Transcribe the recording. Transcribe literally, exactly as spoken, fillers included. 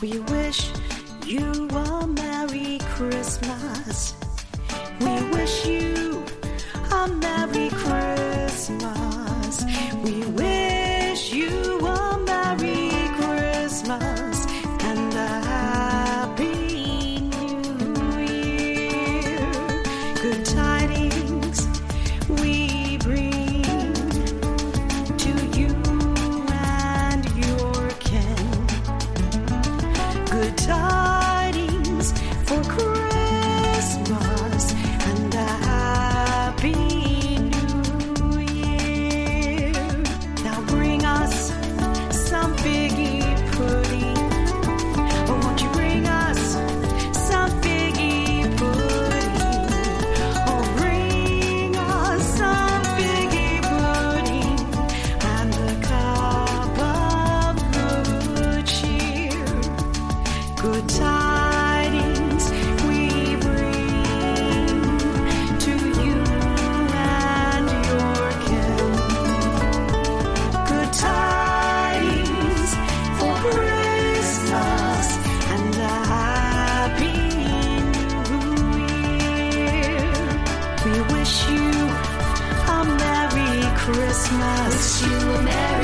We wish you a Merry Christmas. We wish you a Merry Christmas. We wish you a Merry Christmas and a Happy New Year. Good tidings we bring to you and your kin. Good tidings for Christmas and a Happy New Year. Now bring us some figgy pudding. Oh, won't you bring us some figgy pudding? Oh, bring us some figgy pudding and a cup of good cheer. Good tidings we bring to you and your kin. Good tidings for Christmas and a Happy New Year. We wish you a Merry Christmas. Wish you a Merry